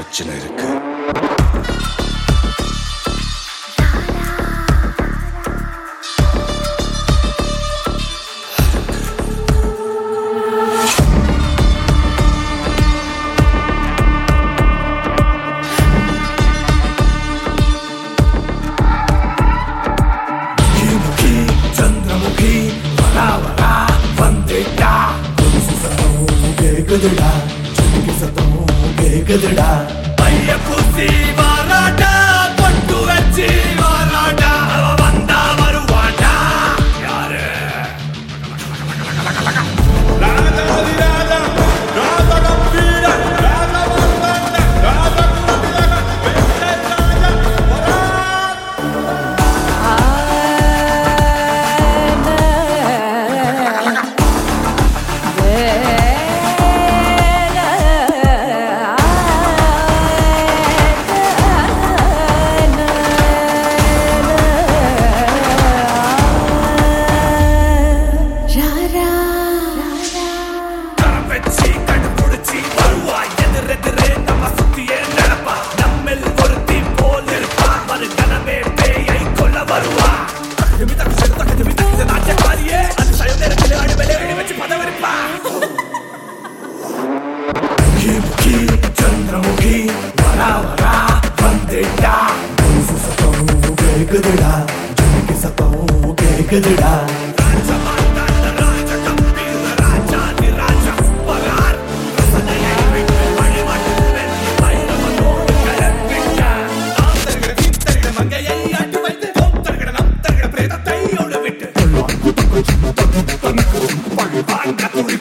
பிரச்சனை இருக்கு. चंद्रमुखी वरा वंदेटा கேக்குதுடா சுட்டிக்கு சத்தம் கேக்குதுடா பைய பூசி வாராடா பொட்டு வச்சு வாராடா அவ வந்தா வருவாடா யாரு ராஜாதி ராஜா ராஜா கம்பீர ராஜா வந்தா ராஜா குடிலக வெச்ச ராஜா வரா चंद्रमुखी वरा वंदेटा கேக்குதுடா சுட்டிக்கு சத்தம் கேக்குதுடா ராஜா வந்தா ராஜா கம்பீர ராஜாதி ராஜா பகார் ரசனையை விட்டு வழிமாட்டு பைரவனோடு கலப்பிட்டா நாம் தருகிற மங்கையை அட்டு வைத்து நம் தருகிற பிரேதத்தை ஓட விட்டு